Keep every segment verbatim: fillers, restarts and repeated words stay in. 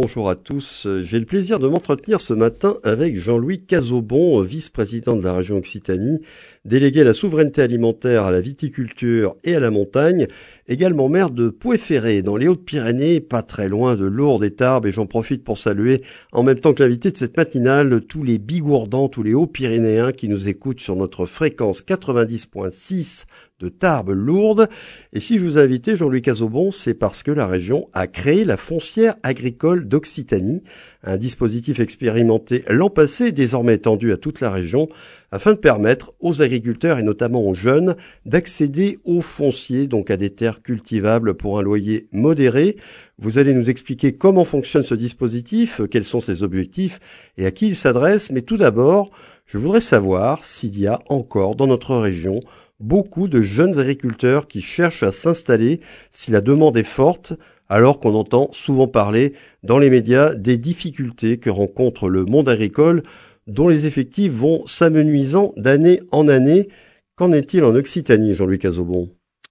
bonjour à tous. J'ai le plaisir de m'entretenir ce matin avec Jean-Louis Cazobon, vice-président de la région Occitanie, délégué à la souveraineté alimentaire, à la viticulture et à la montagne, également maire de Pouet-Ferré, dans les Hautes-Pyrénées, pas très loin de Lourdes et Tarbes, et j'en profite pour saluer, en même temps que l'invité de cette matinale, tous les Bigourdans, tous les Hauts-Pyrénéens qui nous écoutent sur notre fréquence quatre-vingt-dix virgule six de Tarbes-Lourdes. Et si je vous ai invité, Jean-Louis Cazobon, c'est parce que la région a créé la foncière agricole d'Occitanie, un dispositif expérimenté l'an passé, désormais étendu à toute la région, afin de permettre aux agriculteurs et notamment aux jeunes d'accéder au foncier, donc à des terres cultivables pour un loyer modéré. Vous allez nous expliquer comment fonctionne ce dispositif, quels sont ses objectifs et à qui il s'adresse. Mais tout d'abord, je voudrais savoir s'il y a encore dans notre région beaucoup de jeunes agriculteurs qui cherchent à s'installer, si la demande est forte, alors qu'on entend souvent parler dans les médias des difficultés que rencontre le monde agricole, dont les effectifs vont s'amenuisant d'année en année. Qu'en est-il en Occitanie, Jean-Louis Cazobon?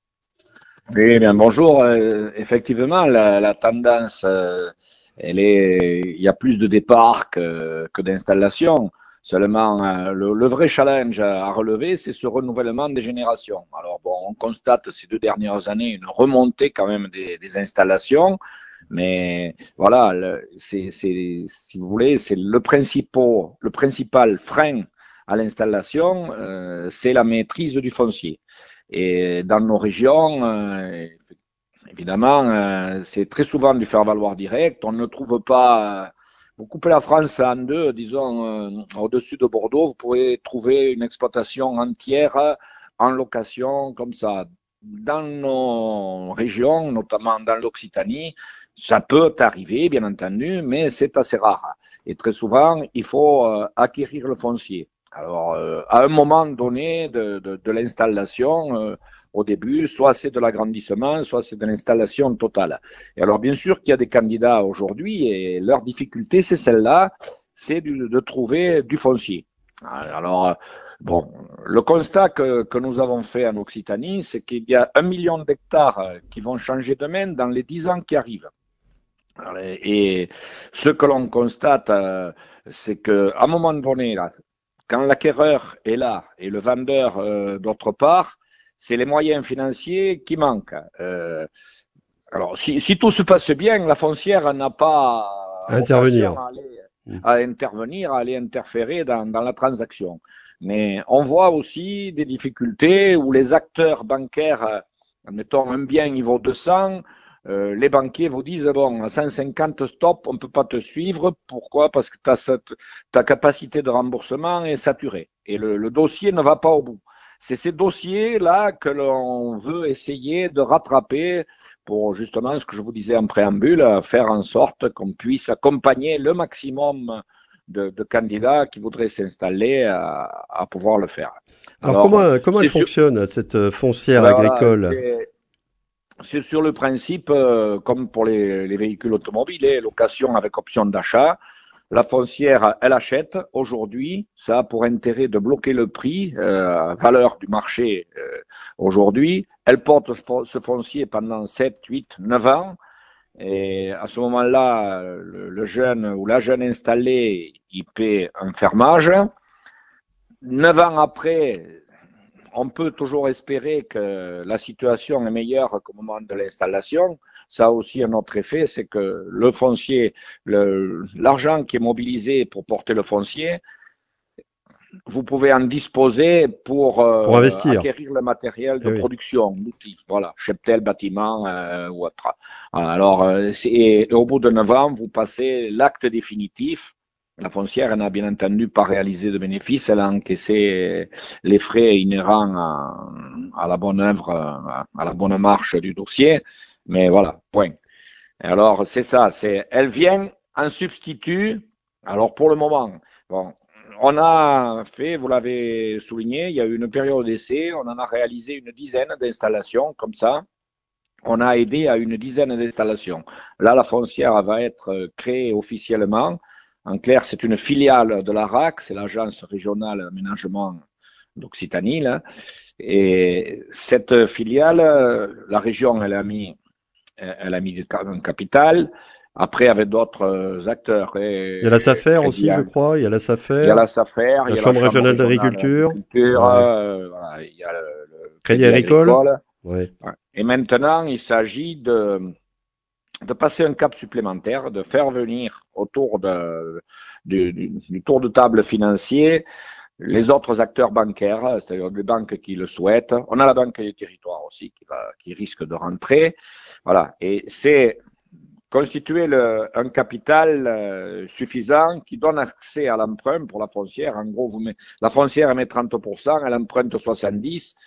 Oui, bien, bonjour. Euh, effectivement, la, la tendance, euh, elle est, il y a plus de départs que, que d'installations. Seulement, euh, le, le vrai challenge à relever, c'est ce renouvellement des générations. Alors bon, on constate ces deux dernières années une remontée quand même des, des installations, mais voilà, le, c'est, c'est, si vous voulez, c'est le principal, le principal frein à l'installation, euh, c'est la maîtrise du foncier. Et dans nos régions, euh, évidemment, euh, c'est très souvent du faire-valoir direct. On ne trouve pas. Euh, vous coupez la France en deux, disons, euh, au-dessus de Bordeaux, vous pourrez trouver une exploitation entière en location comme ça. Dans nos régions, notamment dans l'Occitanie, ça peut arriver, bien entendu, mais c'est assez rare. Et très souvent, il faut euh, acquérir le foncier. Alors, euh, à un moment donné de, de, de l'installation, euh, au début, soit c'est de l'agrandissement, soit c'est de l'installation totale. Et alors, bien sûr qu'il y a des candidats aujourd'hui et leur difficulté, c'est celle-là, c'est de, de trouver du foncier. Alors, bon, le constat que, que nous avons fait en Occitanie, c'est qu'il y a un million d'hectares qui vont changer de main dans les dix ans qui arrivent. Et ce que l'on constate, c'est qu'à un moment donné, là, quand l'acquéreur est là et le vendeur euh, d'autre part, c'est les moyens financiers qui manquent. Euh, alors, si, si tout se passe bien, la foncière n'a pas à intervenir. À, aller, à intervenir, à aller interférer dans, dans la transaction. Mais on voit aussi des difficultés où les acteurs bancaires, admettons un bien il vaut deux cents, Euh, les banquiers vous disent, bon, à cent cinquante, stop, on ne peut pas te suivre. Pourquoi? Parce que ta, ta capacité de remboursement est saturée et le, le dossier ne va pas au bout. C'est ces dossiers-là que l'on veut essayer de rattraper pour justement ce que je vous disais en préambule, faire en sorte qu'on puisse accompagner le maximum de, de candidats qui voudraient s'installer à, à pouvoir le faire. Alors, Alors comment, comment elle fonctionne, sur... cette foncière ben agricole? Voilà, c'est sur le principe, euh, comme pour les, les véhicules automobiles, location avec option d'achat. La foncière, elle achète aujourd'hui, ça a pour intérêt de bloquer le prix, euh, valeur du marché euh, aujourd'hui. Elle porte ce foncier pendant sept, huit, neuf ans. Et à ce moment-là, le, le jeune ou la jeune installée, il paie un fermage. Neuf ans après, on peut toujours espérer que la situation est meilleure qu'au moment de l'installation. Ça a aussi un autre effet, c'est que le foncier, le, l'argent qui est mobilisé pour porter le foncier, vous pouvez en disposer pour, euh, pour investir. acquérir le matériel de eh production, oui. L'outil, voilà, cheptel, bâtiment euh, ou autre. Alors, euh, c'est, au bout de neuf ans, vous passez l'acte définitif. La foncière, elle n'a bien entendu pas réalisé de bénéfices, elle a encaissé les frais inhérents à, à la bonne œuvre, à la bonne marche du dossier, mais voilà, point. Alors, c'est ça, c'est, elle vient en substitut, alors pour le moment, bon, on a fait, vous l'avez souligné, il y a eu une période d'essai, on en a réalisé une dizaine d'installations comme ça. On a aidé à une dizaine d'installations. Là, la foncière va être créée officiellement. En clair, c'est une filiale de l'A R A C, c'est l'Agence régionale d'aménagement d'Occitanie. Là. Et cette filiale, la région, elle a mis, elle a mis un capital. Après, avec d'autres acteurs. Et, Il y a la SAFER aussi, Crédit, je crois. Il y a la il y a SAFER, la SAFER, la il y a la Chambre Chambre régionale régionale d'agriculture. d'agriculture, Ouais. euh, voilà, il y a le, le Crédit Crédit agricole. agricole. Ouais. Ouais. Et maintenant, il s'agit de, de passer un cap supplémentaire, de faire venir autour de, du, du, du tour de table financier les autres acteurs bancaires, c'est-à-dire les banques qui le souhaitent. On a la Banque des Territoires aussi qui, va, qui risque de rentrer. Voilà. Et c'est constituer le, un capital euh, suffisant qui donne accès à l'emprunt pour la foncière. En gros, vous met, la foncière met trente pour cent, elle emprunte soixante-dix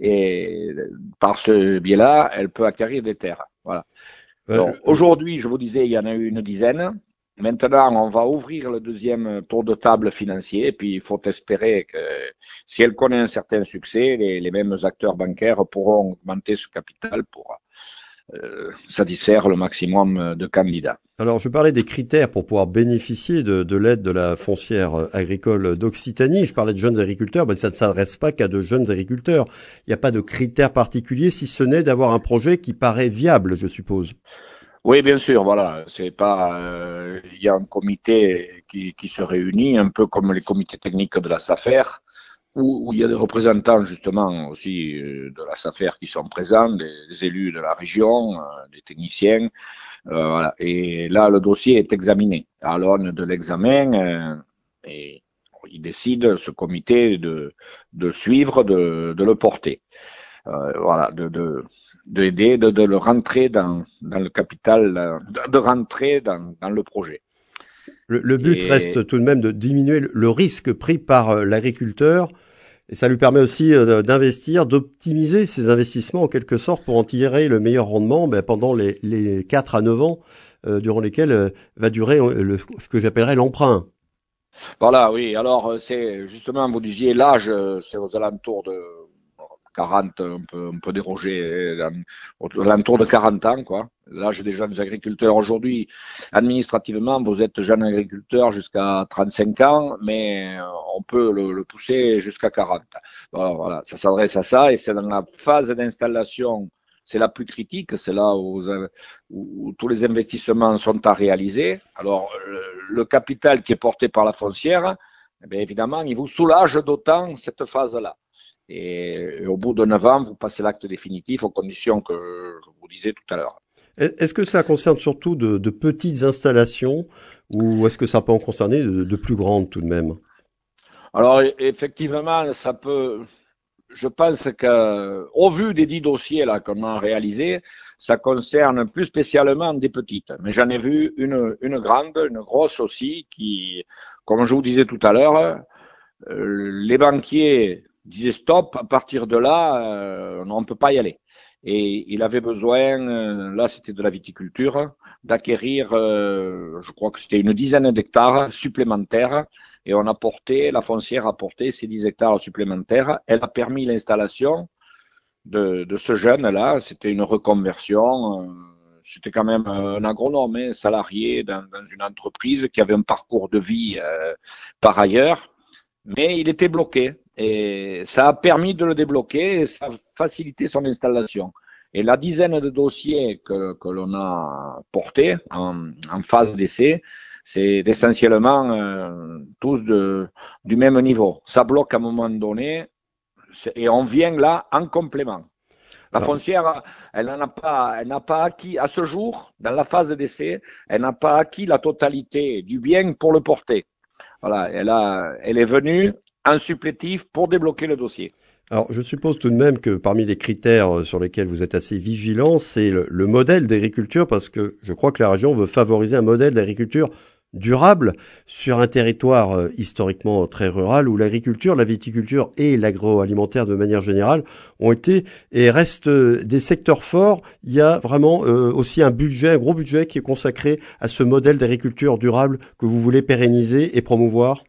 et par ce biais-là, elle peut acquérir des terres. Voilà. Ouais, Donc aujourd'hui, je vous disais, il y en a eu une dizaine. Maintenant, on va ouvrir le deuxième tour de table financier. Et puis, il faut espérer que si elle connaît un certain succès, les, les mêmes acteurs bancaires pourront augmenter ce capital pour euh, satisfaire le maximum de candidats. Alors, je parlais des critères pour pouvoir bénéficier de, de l'aide de la foncière agricole d'Occitanie. Je parlais de jeunes agriculteurs, mais ça ne s'adresse pas qu'à de jeunes agriculteurs. Il n'y a pas de critères particuliers, si ce n'est d'avoir un projet qui paraît viable, je suppose. Oui, bien sûr, voilà. C'est pas, euh, il y a un comité qui, qui se réunit, un peu comme les comités techniques de la SAFER, où, où il y a des représentants justement aussi euh, de la SAFER qui sont présents, des, des élus de la région, euh, des techniciens. Euh, voilà. Et là, le dossier est examiné. À l'aune de l'examen, euh, et il décide, ce comité, de, de suivre, de, de le porter. Euh, voilà, de, de, d'aider, de, de le rentrer dans, dans le capital, de, de rentrer dans, dans le projet. Le, le but Et reste tout de même de diminuer le, le risque pris par euh, l'agriculteur. Et ça lui permet aussi euh, d'investir, d'optimiser ses investissements en quelque sorte pour en tirer le meilleur rendement ben, pendant les, les quatre à neuf ans euh, durant lesquels euh, va durer euh, le, ce que j'appellerais l'emprunt. voilà, oui. Alors, c'est justement, vous disiez l'âge, c'est aux alentours de quarante, on peut, on peut déroger dans, aux alentours de quarante ans, quoi. L'âge des jeunes agriculteurs. Aujourd'hui, administrativement, vous êtes jeune agriculteur jusqu'à trente-cinq ans, mais on peut le, le pousser jusqu'à quarante. Alors, voilà, ça s'adresse à ça et c'est dans la phase d'installation, c'est la plus critique, c'est là où, où, où, tous les investissements sont à réaliser. Alors, le, le capital qui est porté par la foncière, eh bien, évidemment, il vous soulage d'autant cette phase-là. Et, et au bout de neuf ans, vous passez l'acte définitif aux conditions que je vous disais tout à l'heure. Est-ce que ça concerne surtout de, de petites installations ou est-ce que ça peut en concerner de, de plus grandes tout de même? Alors, effectivement, ça peut. Je pense qu'au vu des dix dossiers là qu'on a réalisés, ça concerne plus spécialement des petites. Mais j'en ai vu une, une grande, une grosse aussi, qui, comme je vous disais tout à l'heure, euh, les banquiers disaient stop. À partir de là, euh, on ne peut pas y aller. Et il avait besoin, euh, là c'était de la viticulture, d'acquérir, euh, je crois que c'était une dizaine d'hectares supplémentaires. Et on a porté, la foncière a porté ces dix hectares supplémentaires. Elle a permis l'installation de, de ce jeune-là. C'était une reconversion. C'était quand même un agronome, hein, salarié dans, dans une entreprise qui avait un parcours de vie euh, par ailleurs. Mais il était bloqué. Et ça a permis de le débloquer et ça a facilité son installation. Et la dizaine de dossiers que, que l'on a portés en, en phase d'essai, c'est essentiellement euh, tous de, du même niveau. Ça bloque à un moment donné et on vient là en complément. La Alors, foncière, elle n'a pas, elle n'a pas acquis à ce jour, dans la phase d'essai, elle n'a pas acquis la totalité du bien pour le porter. Voilà, elle, a, elle est venue en supplétif pour débloquer le dossier. alors, je suppose tout de même que parmi les critères sur lesquels vous êtes assez vigilant, c'est le, le modèle d'agriculture, parce que je crois que la région veut favoriser un modèle d'agriculture durable sur un territoire euh, historiquement très rural où l'agriculture, la viticulture et l'agroalimentaire de manière générale ont été et restent euh, des secteurs forts. Il y a vraiment euh, aussi un budget, un gros budget qui est consacré à ce modèle d'agriculture durable que vous voulez pérenniser et promouvoir.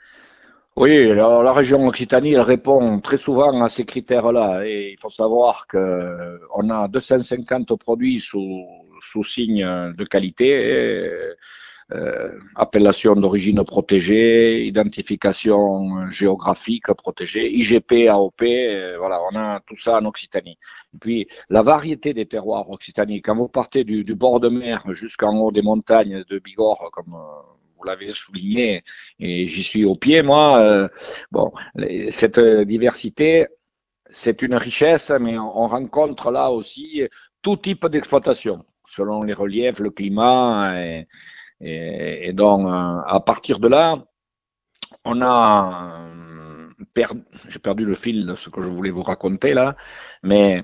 Oui, alors la région Occitanie, elle répond très souvent à ces critères-là. Et il faut savoir que on a deux cent cinquante produits sous, sous signe de qualité. euh, appellation d'origine protégée, identification géographique protégée, I G P, A O P, euh, voilà, on a tout ça en Occitanie. Et puis, la variété des terroirs occitaniens, quand vous partez du, du bord de mer jusqu'en haut des montagnes de Bigorre, comme euh, vous l'avez souligné, et j'y suis au pied, moi, euh, bon, les, cette diversité, c'est une richesse, mais on, on rencontre là aussi tout type d'exploitation, selon les reliefs, le climat, et, et, et donc, euh, à partir de là, on a euh, perdu, j'ai perdu le fil de ce que je voulais vous raconter là, mais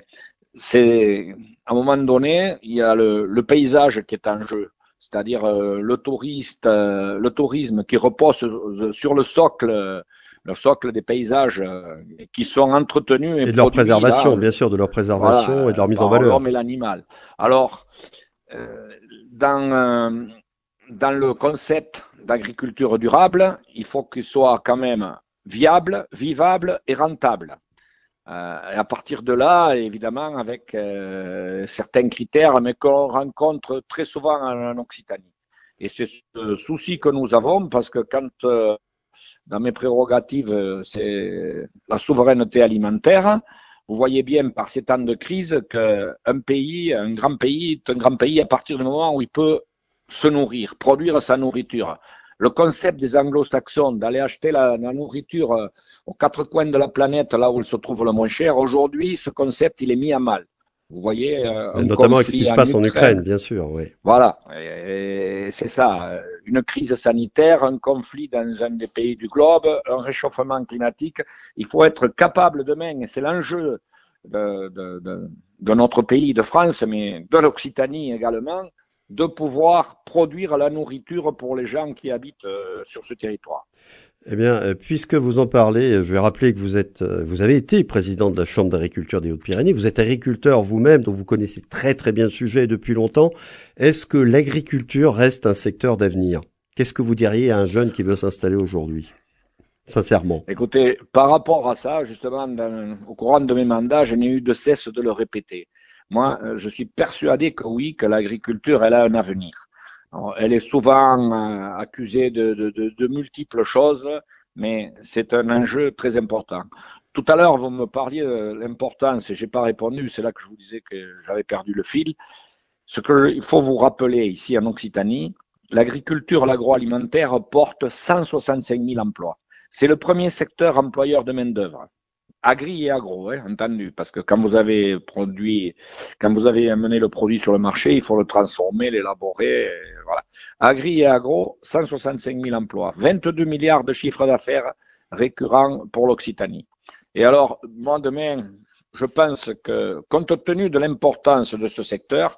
c'est à un moment donné, il y a le, le paysage qui est en jeu, c'est-à-dire euh, le touriste, euh, le tourisme qui repose sur le socle, le socle des paysages euh, qui sont entretenus et, Et de leur produits préservation, là, bien sûr, de leur préservation et de voilà, leur mise en par valeur. l'homme et l'animal. Alors, euh, dans euh, dans le concept d'agriculture durable, il faut qu'il soit quand même viable, vivable et rentable. Euh, et à partir de là, évidemment, avec euh, certains critères, mais qu'on rencontre très souvent en, en Occitanie. Et c'est ce souci que nous avons, parce que quand, euh, dans mes prérogatives, c'est la souveraineté alimentaire, vous voyez bien par ces temps de crise qu'un pays, un grand pays, est un grand pays à partir du moment où il peut se nourrir, produire sa nourriture. Le concept des anglo-saxons d'aller acheter la, la nourriture euh, aux quatre coins de la planète, là où elle se trouve le moins cher, aujourd'hui, ce concept, il est mis à mal. Vous voyez, euh, Et un notamment avec ce qui conflit se en passe en Ukraine, Ukraine, bien sûr, oui. voilà, et c'est ça, une crise sanitaire, un conflit dans un des pays du globe, un réchauffement climatique. Il faut être capable demain, et c'est l'enjeu de, de, de, de notre pays, de France, mais de l'Occitanie également, de pouvoir produire la nourriture pour les gens qui habitent euh, sur ce territoire. Eh bien, euh, puisque vous en parlez, euh, je vais rappeler que vous êtes, euh, vous avez été président de la Chambre d'agriculture des Hautes-Pyrénées. Vous êtes agriculteur vous-même, donc vous connaissez très très bien le sujet depuis longtemps. Est-ce que l'agriculture reste un secteur d'avenir? Qu'est-ce que vous diriez à un jeune qui veut s'installer aujourd'hui? Sincèrement. Écoutez, par rapport à ça, justement, dans, au courant de mes mandats, je n'ai eu de cesse de le répéter. Moi, je suis persuadé que oui, que l'agriculture, elle a un avenir. Alors, elle est souvent euh, accusée de, de, de, de multiples choses, mais c'est un enjeu très important. Tout à l'heure, vous me parliez de l'importance, et j'ai pas répondu, c'est là que je vous disais que j'avais perdu le fil. Ce qu'il faut vous rappeler ici en Occitanie, l'agriculture, l'agroalimentaire porte cent soixante-cinq mille emplois. C'est le premier secteur employeur de main-d'œuvre. Agri et agro, hein, entendu, parce que quand vous avez produit, quand vous avez amené le produit sur le marché, il faut le transformer, l'élaborer, voilà. Agri et agro, cent soixante-cinq mille emplois, vingt-deux milliards de chiffre d'affaires récurrents pour l'Occitanie. Et alors, moi, demain, je pense que, compte tenu de l'importance de ce secteur,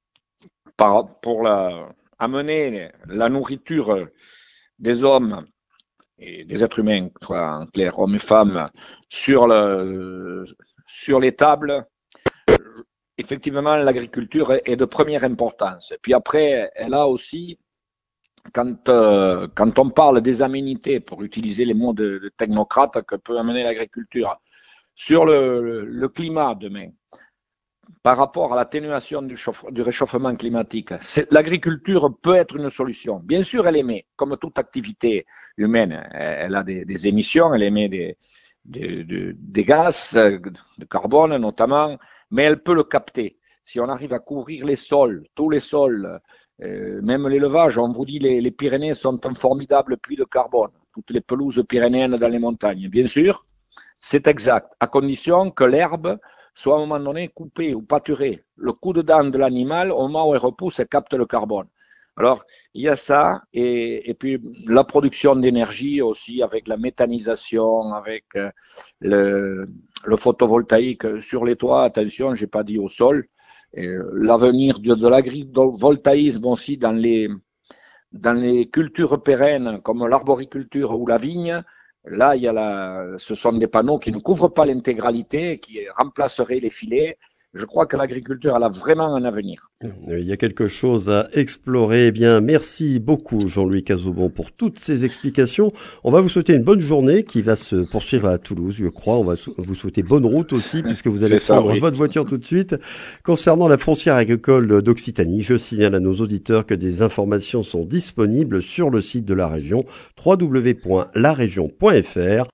par, pour la, amener la nourriture des hommes et des êtres humains, soit en clair, hommes et femmes, sur, le, sur les tables, effectivement, l'agriculture est de première importance. Puis après, elle a aussi, quand, euh, quand on parle des aménités, pour utiliser les mots de, de technocrate que peut amener l'agriculture, sur le, le, le climat demain, par rapport à l'atténuation du, du réchauffement climatique, l'agriculture peut être une solution. Bien sûr, elle émet, comme toute activité humaine, elle a des, des émissions, elle émet des, des, des, des gaz, de carbone notamment, mais elle peut le capter. Si on arrive à couvrir les sols, tous les sols, euh, même l'élevage, on vous dit les, les Pyrénées sont un formidable puits de carbone, toutes les pelouses pyrénéennes dans les montagnes. Bien sûr, c'est exact, à condition que l'herbe soit à un moment donné coupée ou pâturée. Le coup de dent de l'animal, au moment où elle repousse, elle capte le carbone. Alors, il y a ça, et, et puis la production d'énergie aussi, avec la méthanisation, avec euh, le, le photovoltaïque sur les toits, attention, j'ai pas dit au sol, l'avenir de, de l'agrivoltaïsme aussi dans les, dans les cultures pérennes, comme l'arboriculture ou la vigne. Là, il y a la, ce sont des panneaux qui ne couvrent pas l'intégralité, qui remplaceraient les filets. je crois que l'agriculture, elle a vraiment un avenir. Il y a quelque chose à explorer. Eh bien, merci beaucoup Jean-Louis Cazobon pour toutes ces explications. On va vous souhaiter une bonne journée qui va se poursuivre à Toulouse, je crois. On va vous souhaiter bonne route aussi puisque vous allez ça, prendre oui. votre voiture tout de suite. Concernant la foncière agricole d'Occitanie, je signale à nos auditeurs que des informations sont disponibles sur le site de la région, w w w point la région point f r.